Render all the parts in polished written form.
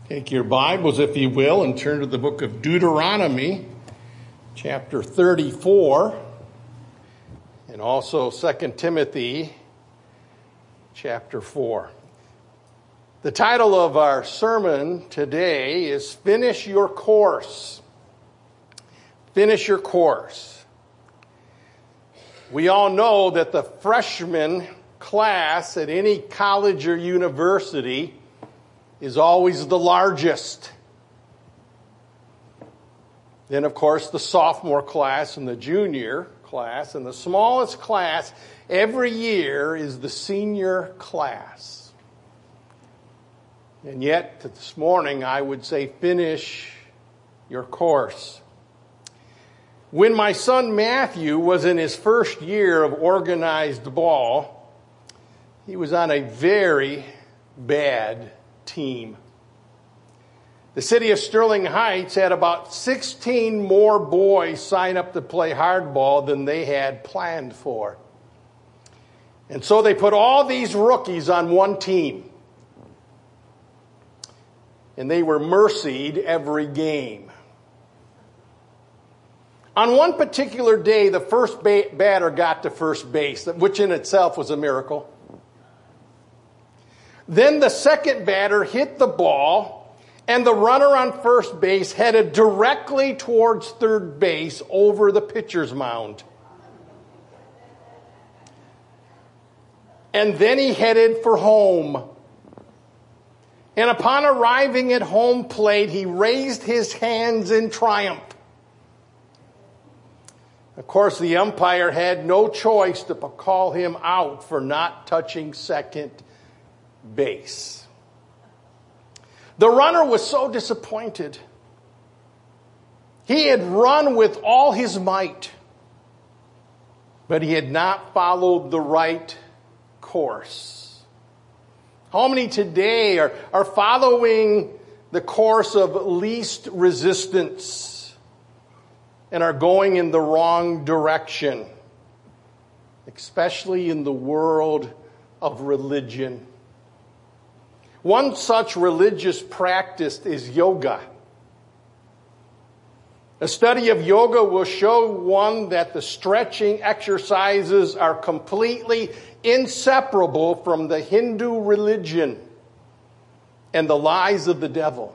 Take your Bibles, if you will, and turn to the book of Deuteronomy, chapter 34, and also 2 Timothy, chapter 4. The title of our sermon today is Finish Your Course. Finish your course. We all know that the freshman class at any college or university is always the largest. Then, of course, the sophomore class and the junior class, and the smallest class every year is the senior class. And yet, this morning, I would say finish your course. When my son Matthew was in his first year of organized ball, he was on a very bad team. The city of Sterling Heights had about 16 more boys sign up to play hardball than they had planned for. And so they put all these rookies on one team. And they were mercied every game. On one particular day, the first batter got to first base, which in itself was a miracle. Then the second batter hit the ball, and the runner on first base headed directly towards third base over the pitcher's mound. And then he headed for home. And upon arriving at home plate, he raised his hands in triumph. Of course, the umpire had no choice to call him out for not touching second base. The runner was so disappointed. He had run with all his might, but he had not followed the right course. How many today are following the course of least resistance and are going in the wrong direction, especially in the world of religion? One such religious practice is yoga. A study of yoga will show one that the stretching exercises are completely inseparable from the Hindu religion and the lies of the devil.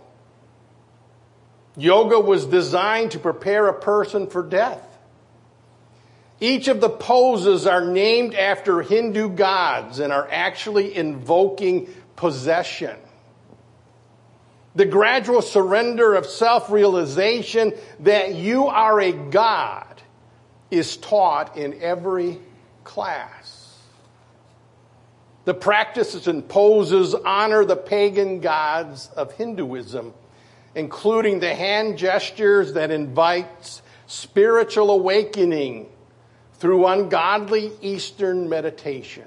Yoga was designed to prepare a person for death. Each of the poses are named after Hindu gods and are actually invoking possession. The gradual surrender of self-realization that you are a god is taught in every class. The practices and poses honor the pagan gods of Hinduism, including the hand gestures that invite spiritual awakening through ungodly Eastern meditations.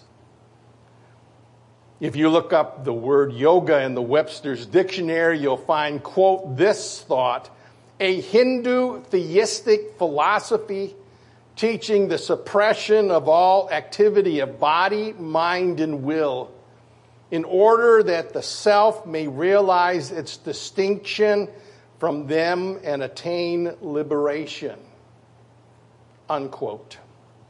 If you look up the word yoga in the Webster's Dictionary, you'll find, quote, this thought: a Hindu theistic philosophy teaching the suppression of all activity of body, mind, and will in order that the self may realize its distinction from them and attain liberation, unquote.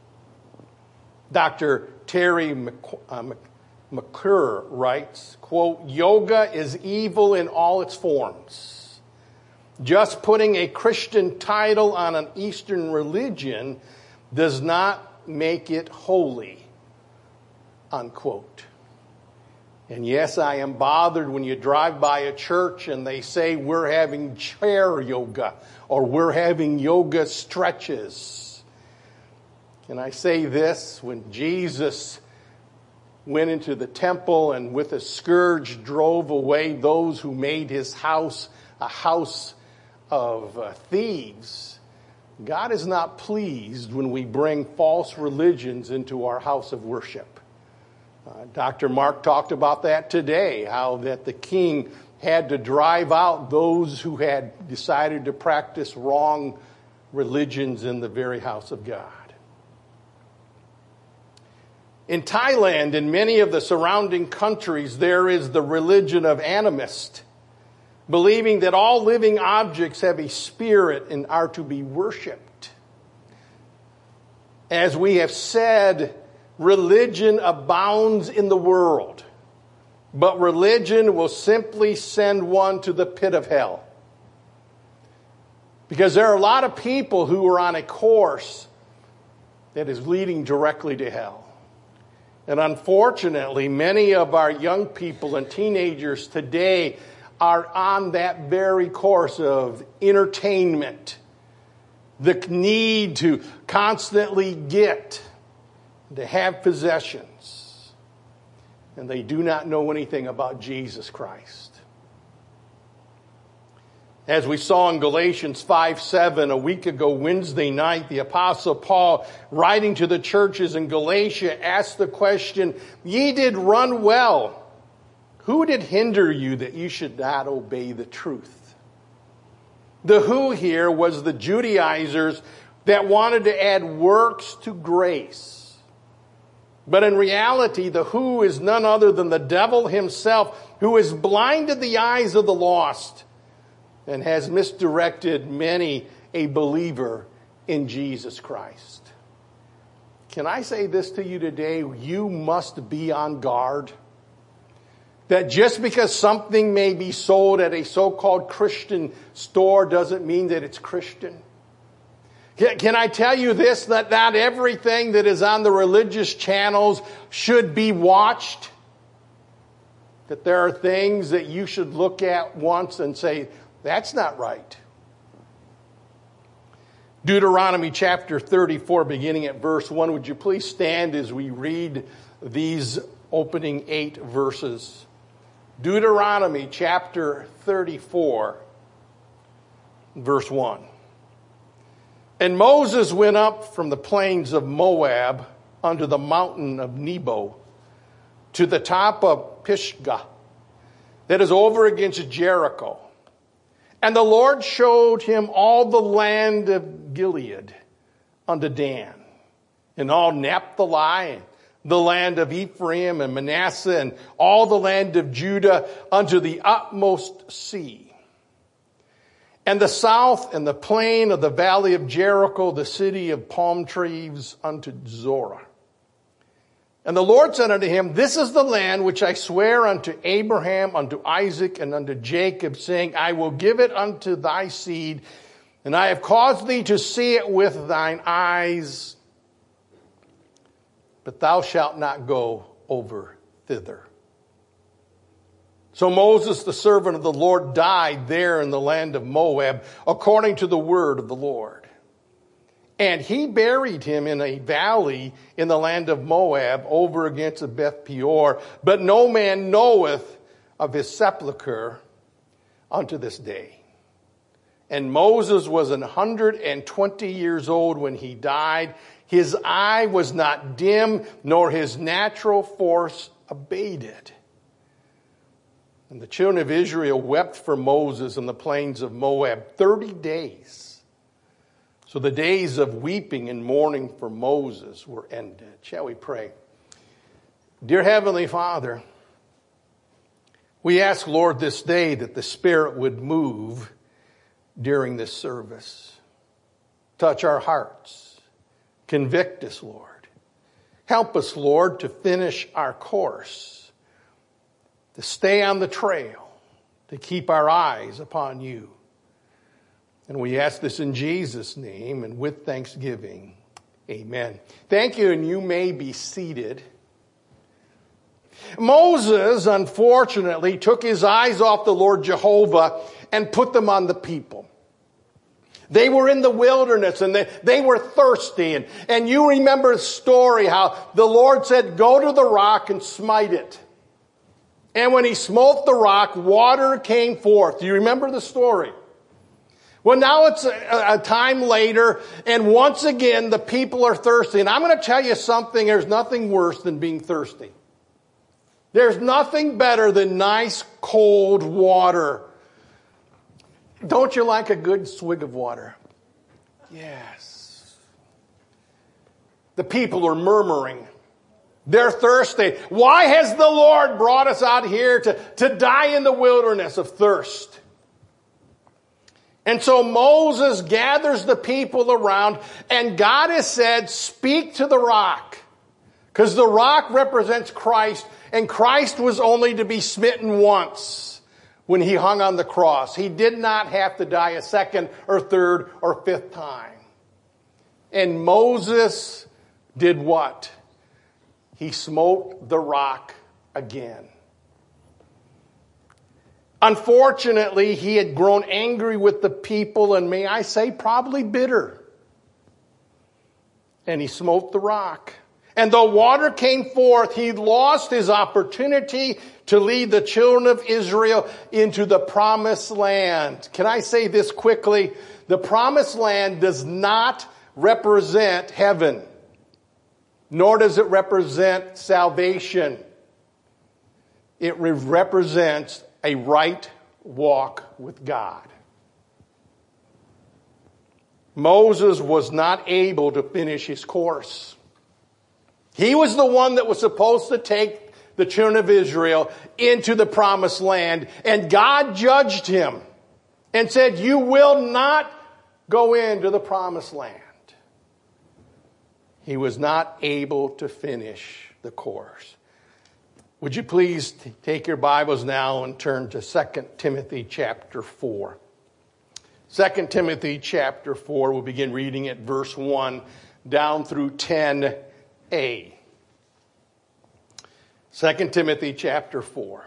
Dr. Terry McClure writes, quote, yoga is evil in all its forms. Just putting a Christian title on an Eastern religion does not make it holy, unquote. And yes, I am bothered when you drive by a church and they say we're having chair yoga or we're having yoga stretches. And I say this: when Jesus went into the temple and with a scourge drove away those who made his house a house of thieves, God is not pleased when we bring false religions into our house of worship. Dr. Mark talked about that today, how that the king had to drive out those who had decided to practice wrong religions in the very house of God. In Thailand and many of the surrounding countries, there is the religion of animists, believing that all living objects have a spirit and are to be worshiped. As we have said, religion abounds in the world, but religion will simply send one to the pit of hell. Because there are a lot of people who are on a course that is leading directly to hell. And unfortunately, many of our young people and teenagers today are on that very course of entertainment, the need to constantly get, to have possessions. And they do not know anything about Jesus Christ. As we saw in Galatians 5:7 a week ago, Wednesday night, the Apostle Paul, writing to the churches in Galatia, asked the question, "Ye did run well. Who did hinder you that you should not obey the truth?" The who here was the Judaizers that wanted to add works to grace. But in reality, the who is none other than the devil himself, who has blinded the eyes of the lost and has misdirected many a believer in Jesus Christ. Can I say this to you today? You must be on guard. That just because something may be sold at a so-called Christian store doesn't mean that it's Christian. Can I tell you this, that not everything that is on the religious channels should be watched? That there are things that you should look at once and say, that's not right. Deuteronomy chapter 34, beginning at verse 1. Would you please stand as we read these opening 8 verses? Deuteronomy chapter 34, verse 1. And Moses went up from the plains of Moab unto the mountain of Nebo, to the top of Pisgah, that is over against Jericho. And the Lord showed him all the land of Gilead unto Dan, and all Naphtali, the land of Ephraim and Manasseh, and all the land of Judah unto the utmost sea. And the south and the plain of the valley of Jericho, the city of palm trees unto Zorah. And the Lord said unto him, This is the land which I swear unto Abraham, unto Isaac, and unto Jacob, saying, I will give it unto thy seed, and I have caused thee to see it with thine eyes, but thou shalt not go over thither. So Moses, the servant of the Lord, died there in the land of Moab, according to the word of the Lord. And he buried him in a valley in the land of Moab, over against Beth Peor. But no man knoweth of his sepulchre unto this day. And Moses was 120 years old when he died. His eye was not dim, nor his natural force abated. And the children of Israel wept for Moses in the plains of Moab 30 days. So the days of weeping and mourning for Moses were ended. Shall we pray? Dear Heavenly Father, we ask, Lord, this day that the Spirit would move during this service. Touch our hearts. Convict us, Lord. Help us, Lord, to finish our course, to stay on the trail, to keep our eyes upon you. And we ask this in Jesus' name and with thanksgiving. Amen. Thank you, and you may be seated. Moses, unfortunately, took his eyes off the Lord Jehovah and put them on the people. They were in the wilderness and they were thirsty. And you remember the story how the Lord said, go to the rock and smite it. And when he smote the rock, water came forth. Do you remember the story? Well, now it's a time later, and once again, the people are thirsty. And I'm going to tell you something, there's nothing worse than being thirsty. There's nothing better than nice, cold water. Don't you like a good swig of water? Yes. The people are murmuring. They're thirsty. Why has the Lord brought us out here to die in the wilderness of thirst? And so Moses gathers the people around, and God has said, speak to the rock. Because the rock represents Christ, and Christ was only to be smitten once when he hung on the cross. He did not have to die a second or third or fifth time. And Moses did what? He smote the rock again. Unfortunately, he had grown angry with the people, and may I say, probably bitter. And he smote the rock. And though water came forth, he lost his opportunity to lead the children of Israel into the promised land. Can I say this quickly? The promised land does not represent heaven, nor does it represent salvation. It represents a right walk with God. Moses was not able to finish his course. He was the one that was supposed to take the children of Israel into the promised land, and God judged him and said, you will not go into the promised land. He was not able to finish the course. Would you please take your Bibles now and turn to 2 Timothy chapter 4. 2 Timothy chapter 4, we'll begin reading at verse 1 down through 10a. 2 Timothy chapter 4.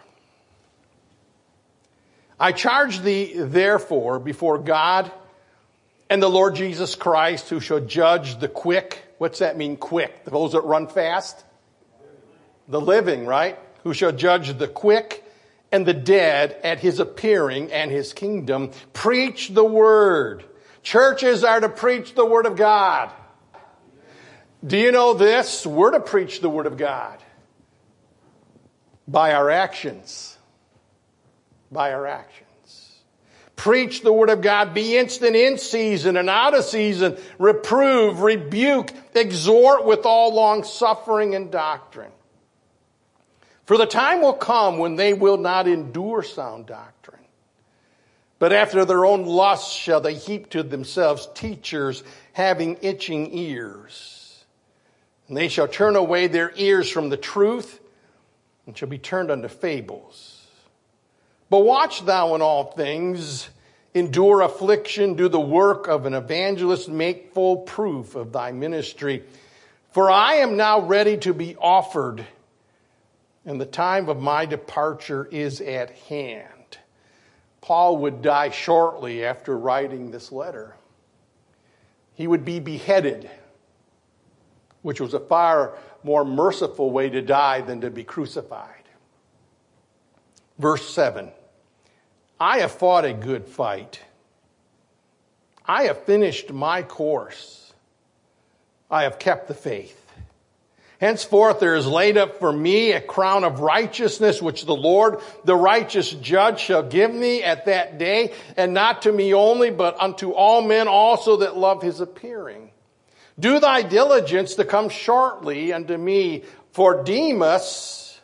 I charge thee therefore before God and the Lord Jesus Christ, who shall judge the quick. What's that mean, quick? Those that run fast? The living, right? Who shall judge the quick and the dead at his appearing and his kingdom. Preach the word. Churches are to preach the word of God. Do you know this? We're to preach the word of God by our actions. By our actions. Preach the word of God. Be instant in season and out of season. Reprove, rebuke, exhort with all long suffering and doctrine. For the time will come when they will not endure sound doctrine, but after their own lusts shall they heap to themselves teachers having itching ears. And they shall turn away their ears from the truth and shall be turned unto fables. But watch thou in all things, endure affliction, do the work of an evangelist, make full proof of thy ministry. For I am now ready to be offered, and the time of my departure is at hand. Paul would die shortly after writing this letter. He would be beheaded, which was a far more merciful way to die than to be crucified. Verse 7. I have fought a good fight. I have finished my course. I have kept the faith. Henceforth there is laid up for me a crown of righteousness, which the Lord, the righteous judge, shall give me at that day, and not to me only, but unto all men also that love his appearing. Do thy diligence to come shortly unto me, for Demas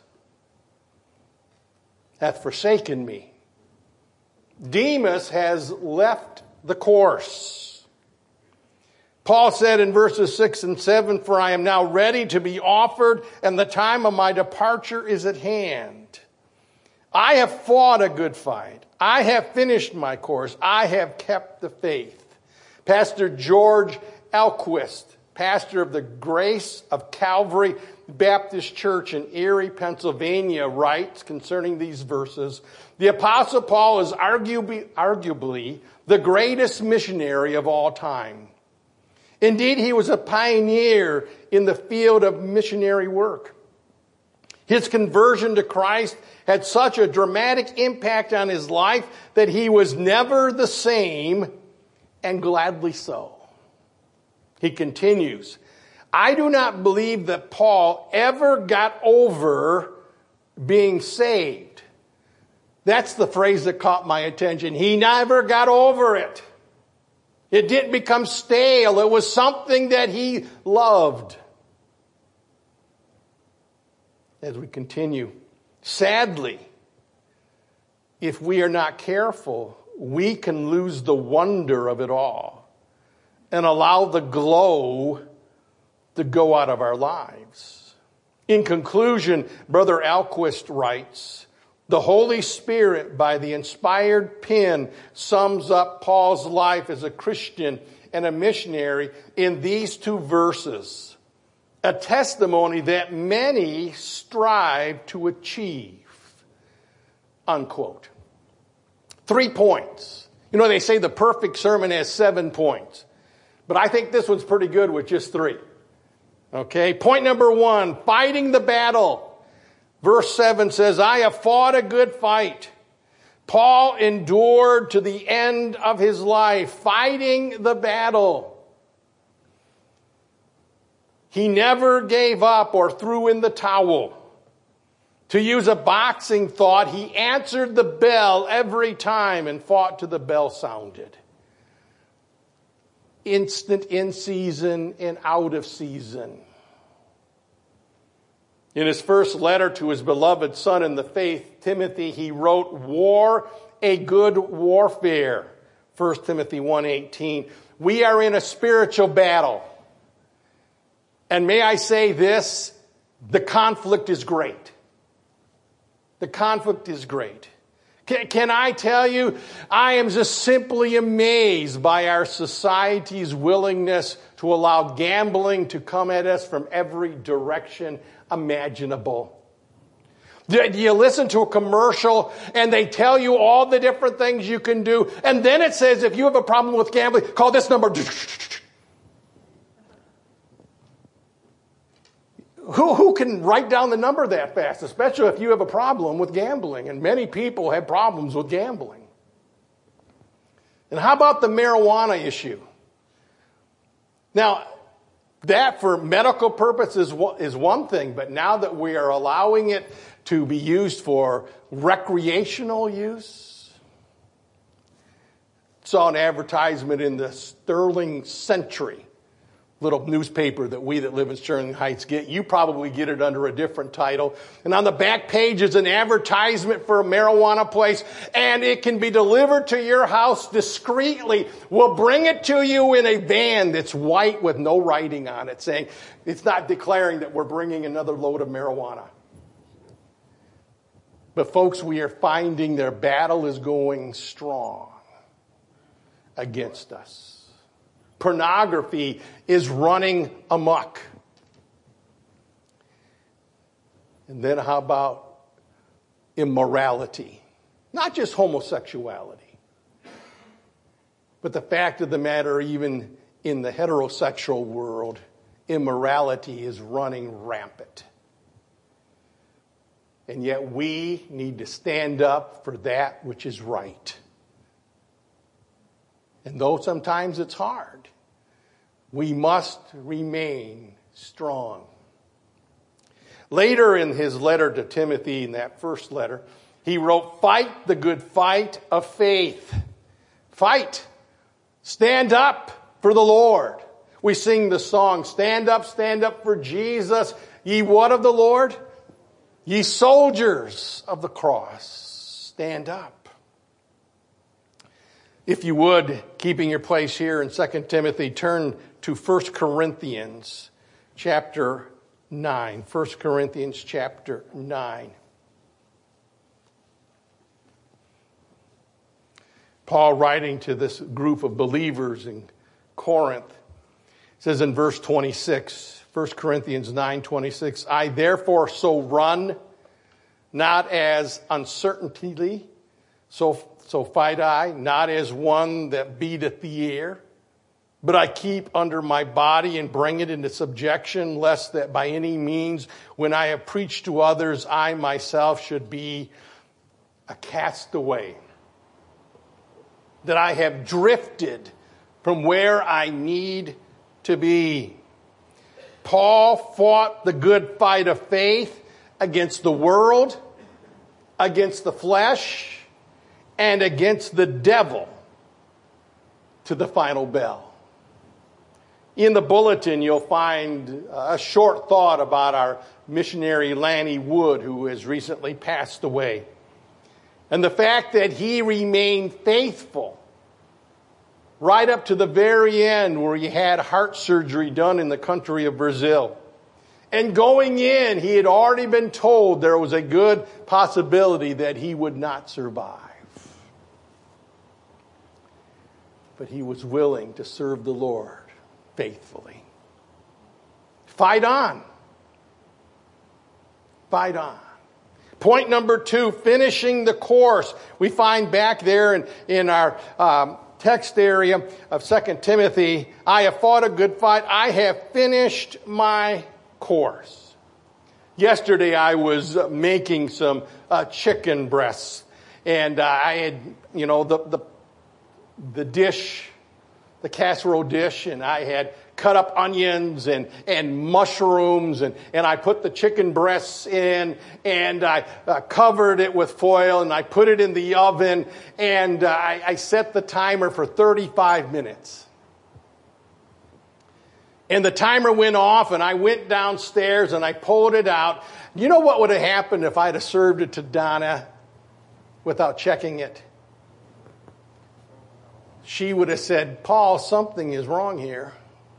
hath forsaken me. Demas has left the course. Paul said in verses 6 and 7, for I am now ready to be offered, and the time of my departure is at hand. I have fought a good fight. I have finished my course. I have kept the faith. Pastor George Elquist, pastor of the Grace of Calvary Baptist Church in Erie, Pennsylvania, writes concerning these verses, the Apostle Paul is arguably the greatest missionary of all time. Indeed, he was a pioneer in the field of missionary work. His conversion to Christ had such a dramatic impact on his life that he was never the same, and gladly so. He continues, I do not believe that Paul ever got over being saved. That's the phrase that caught my attention. He never got over it. It didn't become stale. It was something that he loved. As we continue, sadly, if we are not careful, we can lose the wonder of it all and allow the glow to go out of our lives. In conclusion, Brother Alquist writes, the Holy Spirit, by the inspired pen, sums up Paul's life as a Christian and a missionary in these two verses, a testimony that many strive to achieve, unquote. 3 points. You know, they say the perfect sermon has 7 points, but I think this one's pretty good with just 3. Okay, point number 1, fighting the battle. Verse 7 says, I have fought a good fight. Paul endured to the end of his life, fighting the battle. He never gave up or threw in the towel. To use a boxing thought, he answered the bell every time and fought till the bell sounded. Instant in season and out of season. In his first letter to his beloved son in the faith, Timothy, he wrote, war a good warfare. 1 Timothy 1:18. We are in a spiritual battle. And may I say this, the conflict is great. The conflict is great. Can I tell you, I am just simply amazed by our society's willingness to allow gambling to come at us from every direction imaginable. Do you listen to a commercial and they tell you all the different things you can do, and then it says if you have a problem with gambling, call this number. Who can write down the number that fast, especially if you have a problem with gambling? And many people have problems with gambling. And how about the marijuana issue? Now, that for medical purposes is one thing, but now that we are allowing it to be used for recreational use, saw an advertisement in the Sterling Century, little newspaper that we that live in Sterling Heights get. You probably get it under a different title. And on the back page is an advertisement for a marijuana place, and it can be delivered to your house discreetly. We'll bring it to you in a van that's white with no writing on it, saying it's not declaring that we're bringing another load of marijuana. But folks, we are finding their battle is going strong against us. Pornography is running amok. And then how about immorality? Not just homosexuality, but the fact of the matter, even in the heterosexual world, immorality is running rampant. And yet we need to stand up for that which is right. And though sometimes it's hard, we must remain strong. Later in his letter to Timothy, in that first letter, he wrote, fight the good fight of faith. Fight. Stand up for the Lord. We sing the song, stand up for Jesus. Ye what of the Lord? Ye soldiers of the cross, stand up. If you would, keeping your place here in 2 Timothy, turn to 1 Corinthians chapter 9. 1 Corinthians chapter 9. Paul, writing to this group of believers in Corinth, says in verse 26, 1 Corinthians 9:26, I therefore so run, not as uncertainly, so fight I, not as one that beateth the air, but I keep under my body and bring it into subjection, lest that by any means, when I have preached to others, I myself should be a castaway, that I have drifted from where I need to be. Paul fought the good fight of faith against the world, against the flesh, and against the devil to the final bell. In the bulletin, you'll find a short thought about our missionary Lanny Wood, who has recently passed away. And the fact that he remained faithful right up to the very end, where he had heart surgery done in the country of Brazil. And going in, he had already been told there was a good possibility that he would not survive. But he was willing to serve the Lord faithfully. Fight on. Fight on. Point number 2, finishing the course. We find back there in our text area of 2 Timothy, I have fought a good fight. I have finished my course. Yesterday I was making some chicken breasts, and I had, the dish, the casserole dish, and I had cut up onions and mushrooms, and I put the chicken breasts in, and I covered it with foil, and I put it in the oven, and I set the timer for 35 minutes. And the timer went off, and I went downstairs, and I pulled it out. You know what would have happened if I'd have served it to Donna without checking it? She would have said, Paul, something is wrong here.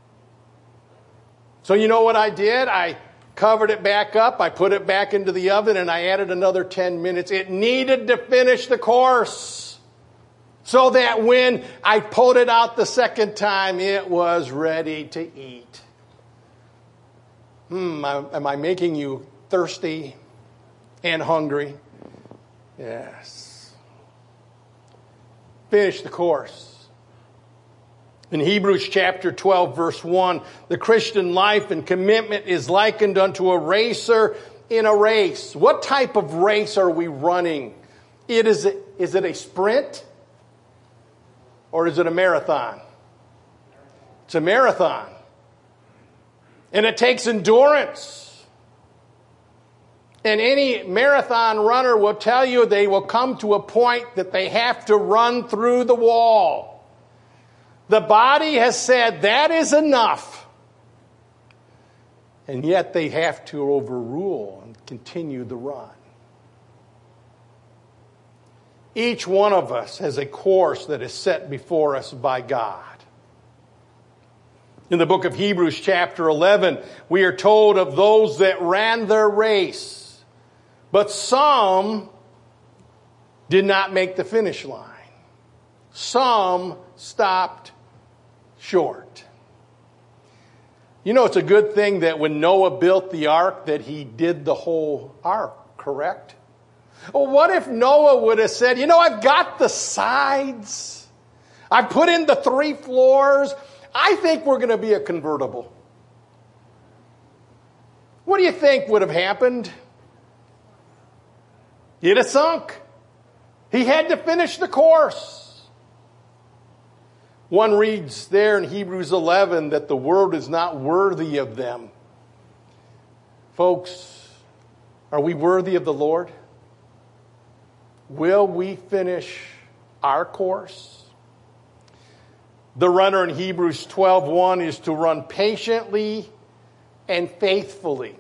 So you know what I did? I covered it back up, I put it back into the oven, and I added another 10 minutes. It needed to finish the course, so that when I pulled it out the second time, it was ready to eat. Am I making you thirsty and hungry? Yes. Finish the course. In Hebrews chapter 12, verse 1, the Christian life and commitment is likened unto a racer in a race. What type of race are we running? Is it a sprint? Or is it a marathon? It's a marathon. And it takes endurance. And any marathon runner will tell you they will come to a point that they have to run through the wall. The body has said that is enough. And yet they have to overrule and continue the run. Each one of us has a course that is set before us by God. In the book of Hebrews chapter 11, we are told of those that ran their race, but some did not make the finish line. Some stopped short. You know, it's a good thing that when Noah built the ark that he did the whole ark, correct? Well, what if Noah would have said, I've got the sides. I put in the 3 floors. I think we're going to be a convertible. What do you think would have happened? He'd have sunk. He had to finish the course. One reads there in Hebrews 11 that the world is not worthy of them. Folks, are we worthy of the Lord? Will we finish our course? The runner in Hebrews 12:1 is to run patiently and faithfully.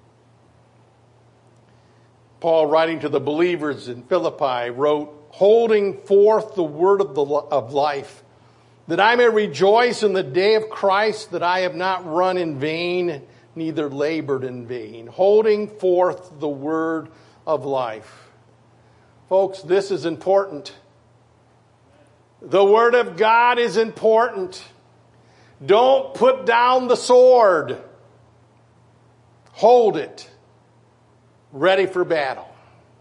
Paul, writing to the believers in Philippi, wrote, holding forth the word of life, that I may rejoice in the day of Christ, that I have not run in vain, neither labored in vain. Holding forth the word of life. Folks, this is important. The word of God is important. Don't put down the sword. Hold it. Ready for battle.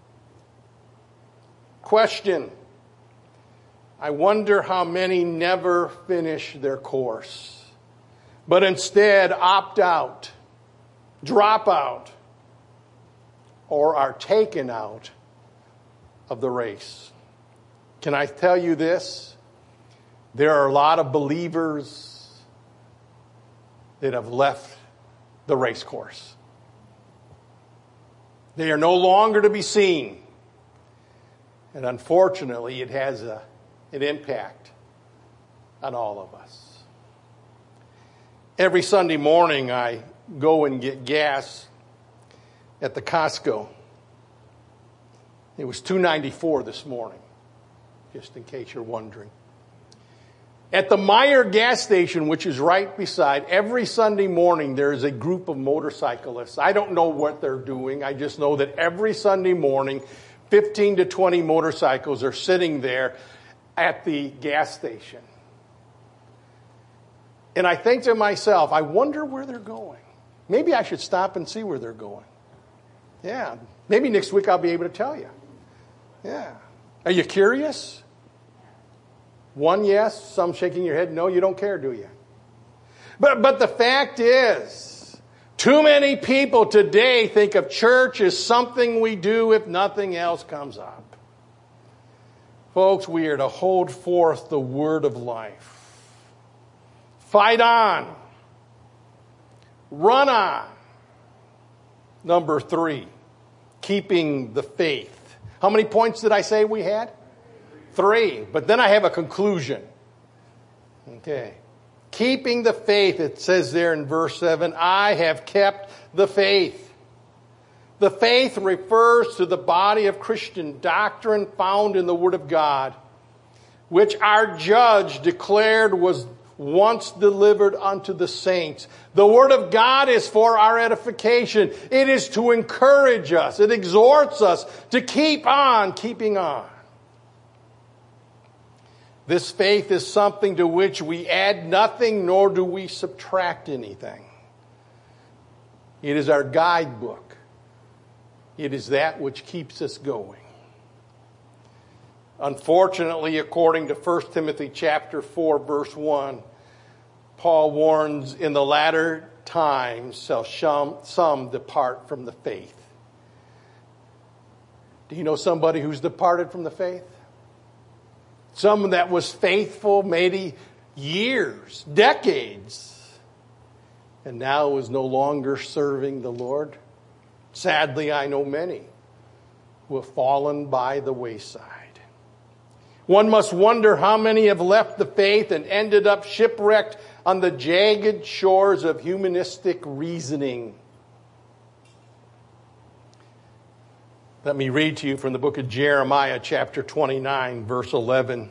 Question. I wonder how many never finish their course, but instead opt out, drop out, or are taken out of the race. Can I tell you this? There are a lot of believers that have left the race course. They are no longer to be seen. And unfortunately, it has an impact on all of us. Every Sunday morning, I go and get gas at the Costco. It was $2.94 this morning, just in case you're wondering. At the Meyer gas station, which is right beside, every Sunday morning there is a group of motorcyclists. I don't know what they're doing. I just know that every Sunday morning, 15 to 20 motorcycles are sitting there at the gas station. And I think to myself, I wonder where they're going. Maybe I should stop and see where they're going. Yeah. Maybe next week I'll be able to tell you. Yeah. Are you curious? One yes, some shaking your head. No, you don't care, do you? But the fact is, too many people today think of church as something we do if nothing else comes up. Folks, we are to hold forth the word of life. Fight on. Run on. Number 3, keeping the faith. How many points did I say we had? 3. But then I have a conclusion. Okay. Keeping the faith, it says there in verse 7, I have kept the faith. The faith refers to the body of Christian doctrine found in the Word of God, which our judge declared was once delivered unto the saints. The Word of God is for our edification. It is to encourage us. It exhorts us to keep on keeping on. This faith is something to which we add nothing, nor do we subtract anything. It is our guidebook. It is that which keeps us going. Unfortunately, according to 1 Timothy chapter 4, verse 1, Paul warns, in the latter times shall some depart from the faith. Do you know somebody who's departed from the faith? Someone that was faithful maybe years, decades, and now is no longer serving the Lord. Sadly, I know many who have fallen by the wayside. One must wonder how many have left the faith and ended up shipwrecked on the jagged shores of humanistic reasoning. Let me read to you from the book of Jeremiah, chapter 29, verse 11.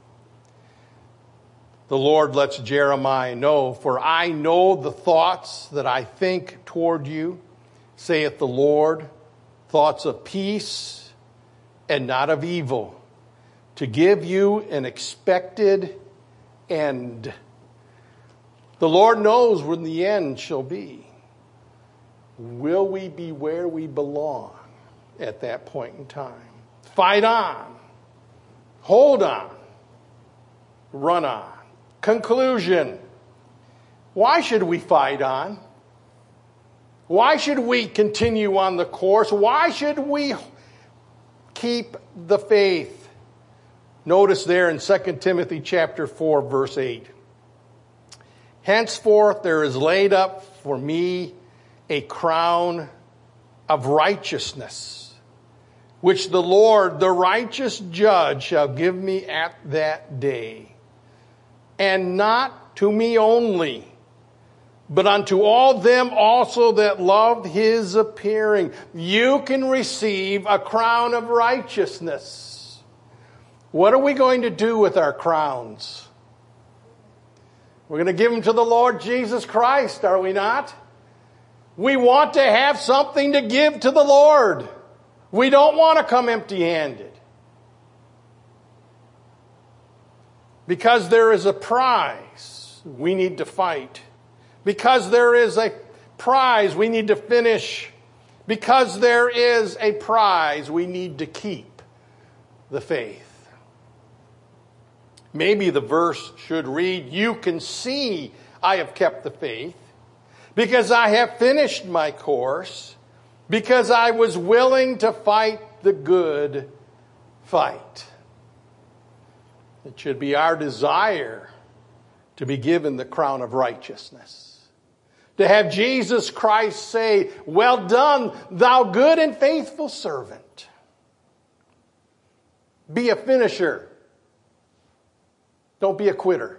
The Lord lets Jeremiah know, for I know the thoughts that I think toward you, saith the Lord, thoughts of peace and not of evil, to give you an expected end. The Lord knows when the end shall be. Will we be where we belong at that point in time? Fight on. Hold on. Run on. Conclusion. Why should we fight on? Why should we continue on the course? Why should we keep the faith? Notice there in 2 Timothy chapter 4, verse 8. Henceforth there is laid up for me a crown of righteousness, which the Lord, the righteous judge, shall give me at that day. And not to me only, but unto all them also that loved his appearing. You can receive a crown of righteousness. What are we going to do with our crowns? We're going to give them to the Lord Jesus Christ, are we not? We want to have something to give to the Lord. We don't want to come empty-handed. Because there is a prize, we need to fight. Because there is a prize, we need to finish. Because there is a prize, we need to keep the faith. Maybe the verse should read, you can see I have kept the faith, because I have finished my course, because I was willing to fight the good fight. It should be our desire to be given the crown of righteousness. To have Jesus Christ say, well done, thou good and faithful servant. Be a finisher. Don't be a quitter.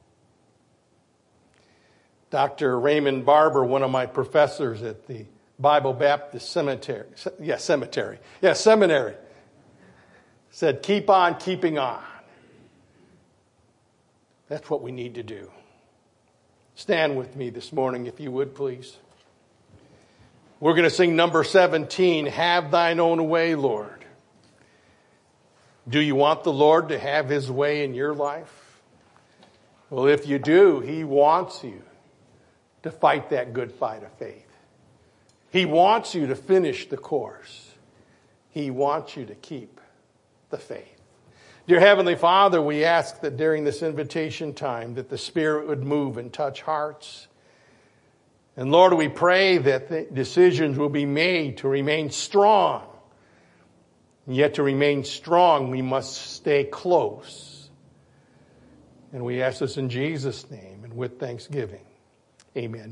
Dr. Raymond Barber, one of my professors at the Bible Baptist Seminary. said, keep on keeping on. That's what we need to do. Stand with me this morning, if you would, please. We're going to sing number 17, Have Thine Own Way, Lord. Do you want the Lord to have His way in your life? Well, if you do, He wants you to fight that good fight of faith. He wants you to finish the course. He wants you to keep the faith. Dear Heavenly Father, we ask that during this invitation time that the Spirit would move and touch hearts. And Lord, we pray that the decisions will be made to remain strong. And yet to remain strong, we must stay close. And we ask this in Jesus' name and with thanksgiving. Amen.